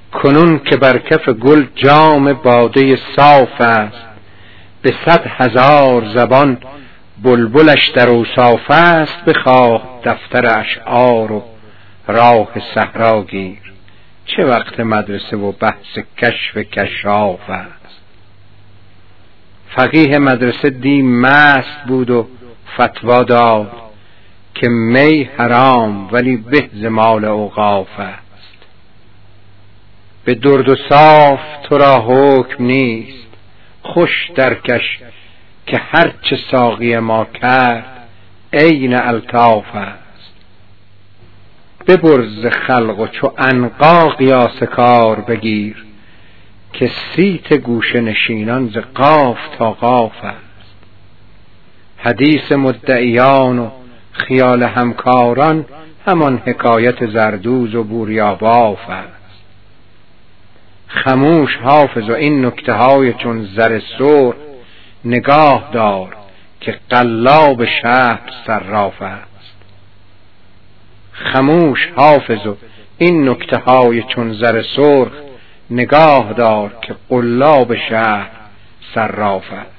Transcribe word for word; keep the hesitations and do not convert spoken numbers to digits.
کنون که بر کف گل جام باده صاف است، به صد هزار زبان بلبلش در اوصاف است. بخواه دفتر اشعار و راه صحرا گیر، چه وقت مدرسه و بحث کشف کشاف است. فقیه مدرسه دی مست بود و فتوا داد، که می حرام ولی به ز مال اوقاف است. به درد و صاف تو را حکم نیست، خوش درکش که هر چه ساقی ما کرد عین الطاف است. ببرز خلق و چو عنقا قیاس کار بگیر، که صیت گوشه نشینان ز قاف تا قاف است. حدیث مدعیان و خیال همکاران همان حکایت زردوز و بوریاباف است. خموش حافظ و این نکته های چون زر سرخ، نگاه دار که قلاب شهر صراف است. خموش حافظ و این نکته های چون زر سرخ، نگاه دار که قلاب شهر صراف است.